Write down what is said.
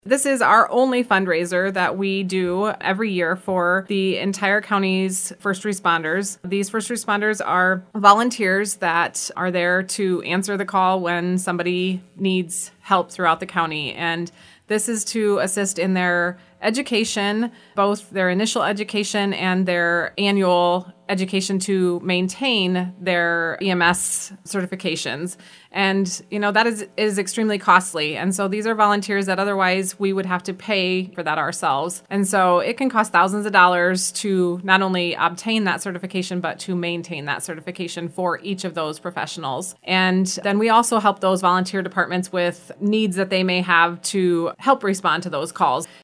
This is our only fundraiser that we do every year for the entire county's first responders. These first responders are volunteers that are there to answer the call when somebody needs help throughout the county. And this is to assist in their education, both their initial education and their annual education to maintain their EMS certifications. And, that is extremely costly. And so these are volunteers that otherwise we would have to pay for that ourselves. And so it can cost thousands of dollars to not only obtain that certification, but to maintain that certification for each of those professionals. And then we also help those volunteer departments with needs that they may have to help respond to those calls.